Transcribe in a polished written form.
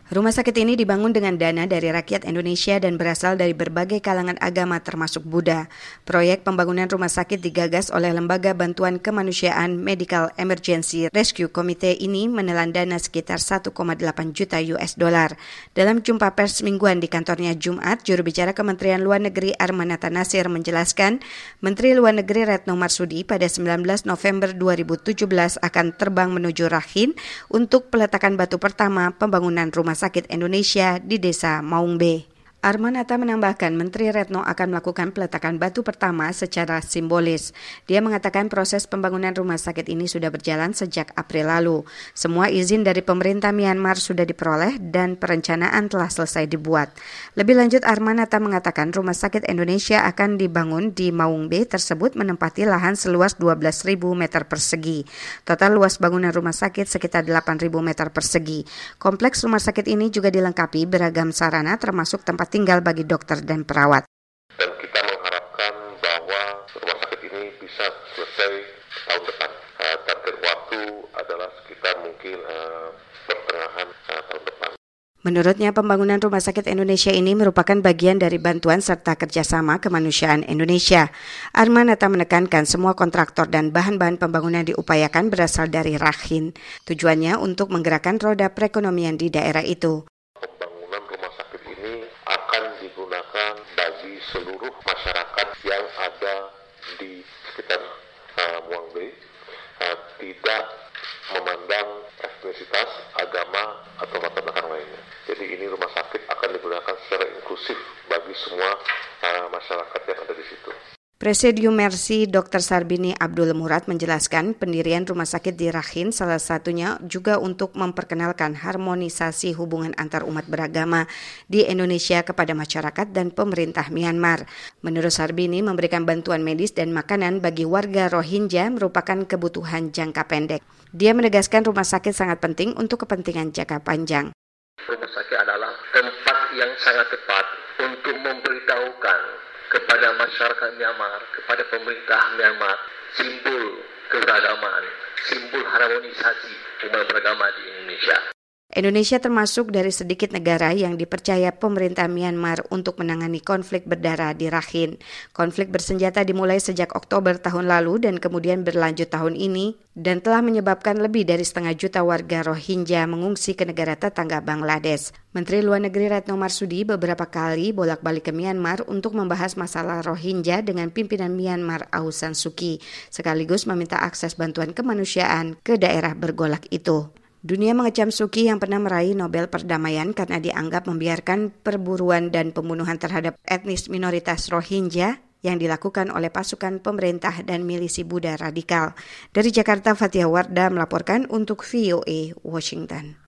Rumah sakit ini dibangun dengan dana dari rakyat Indonesia dan berasal dari berbagai kalangan agama termasuk Buddha. Proyek pembangunan rumah sakit digagas oleh Lembaga Bantuan Kemanusiaan Medical Emergency Rescue Committee ini menelan dana sekitar 1,8 juta US dollar. Dalam jumpa pers mingguan di kantornya Jumat, juru bicara Kementerian Luar Negeri Armanata Nasir menjelaskan, Menteri Luar Negeri Retno Marsudi pada 19 November 2017 akan terbang menuju Rakhine untuk peletakan batu pertama pembangunan rumah sakit Indonesia di Desa Maungbe. Armanata menambahkan Menteri Retno akan melakukan peletakan batu pertama secara simbolis. Dia mengatakan proses pembangunan rumah sakit ini sudah berjalan sejak April lalu. Semua izin dari pemerintah Myanmar sudah diperoleh dan perencanaan telah selesai dibuat. Lebih lanjut, Armanata mengatakan rumah sakit Indonesia akan dibangun di Maungbe tersebut menempati lahan seluas 12.000 meter persegi. Total luas bangunan rumah sakit sekitar 8.000 meter persegi. Kompleks rumah sakit ini juga dilengkapi beragam sarana termasuk tempat tinggal bagi dokter dan perawat. Dan kita mengharapkan bahwa rumah sakit ini bisa selesai tahun depan. Target waktu adalah sekitar mungkin pertengahan tahun depan. Menurutnya, pembangunan rumah sakit Indonesia ini merupakan bagian dari bantuan serta kerjasama kemanusiaan Indonesia. Armanata menekankan semua kontraktor dan bahan-bahan pembangunan diupayakan berasal dari Rakhine. Tujuannya untuk menggerakkan roda perekonomian di daerah itu. Digunakan bagi seluruh masyarakat yang ada di sekitar Maungbe, tidak memandang etnisitas, agama, atau latar belakang lainnya. Jadi ini rumah sakit akan digunakan secara inklusif bagi semua masyarakat yang ada di situ. Presidium Mercy Dr. Sarbini Abdul Murad menjelaskan pendirian rumah sakit di Rakhine salah satunya juga untuk memperkenalkan harmonisasi hubungan antar umat beragama di Indonesia kepada masyarakat dan pemerintah Myanmar. Menurut Sarbini, memberikan bantuan medis dan makanan bagi warga Rohingya merupakan kebutuhan jangka pendek. Dia menegaskan rumah sakit sangat penting untuk kepentingan jangka panjang. Rumah sakit adalah tempat yang sangat tepat untuk memberitahukan kepada masyarakat Myanmar, kepada pemerintah Myanmar, simbol keberagaman, simbol harmonisasi umat beragama di Indonesia. Indonesia termasuk dari sedikit negara yang dipercaya pemerintah Myanmar untuk menangani konflik berdarah di Rakhine. Konflik bersenjata dimulai sejak Oktober tahun lalu dan kemudian berlanjut tahun ini dan telah menyebabkan lebih dari 0,5 juta warga Rohingya mengungsi ke negara tetangga Bangladesh. Menteri Luar Negeri Retno Marsudi beberapa kali bolak-balik ke Myanmar untuk membahas masalah Rohingya dengan pimpinan Myanmar Aung San Suu Kyi, sekaligus meminta akses bantuan kemanusiaan ke daerah bergolak itu. Dunia mengecam Suu Kyi yang pernah meraih Nobel Perdamaian karena dianggap membiarkan perburuan dan pembunuhan terhadap etnis minoritas Rohingya yang dilakukan oleh pasukan pemerintah dan milisi Buddha radikal. Dari Jakarta, Fathia Wardah melaporkan untuk VOA Washington.